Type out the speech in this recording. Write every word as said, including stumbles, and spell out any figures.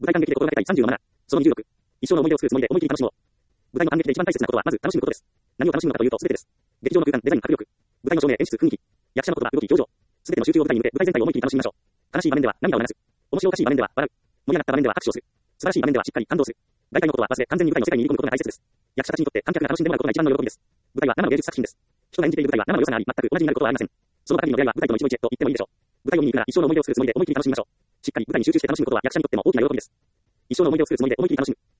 舞台感激で心がけたいさんじゅうのなな。そのにじゅうろく。一生の思い出を作るつもりで思い切り楽しもう。舞台の感激で一番大切なことはまず楽しむことです。何を楽しむのかというと全てです。劇場の空間、デザイン、迫力。舞台の照明、演出、雰囲気。役者の言葉、動き、表情。全ての集中を舞台に向け、舞台全体を思い切り楽しみましょう。悲しい場面では涙を流す。面白おかしい場面では笑う。盛り上がった場面では拍手をする。素晴らしい場面ではしっかり感動する。大体のことは忘れ、完全に舞台の世界に入り込むことが大切です。役者たちにとって観客が楽しんでもらうことが一番の喜びです。舞台は生の芸術作品です。人が演じている舞台は生の良さがあり、全く同じになることはありません。その方々の出会いは舞台との一期一会と言ってもいいでしょう。舞台を見に行くなら一生の思い出を作るつもりで思い切り楽しみましょう。しっかり舞台に集中して楽しむことは役者にとっても大きな喜びです。一生の思い出を作るつもりで思い切り楽しむ。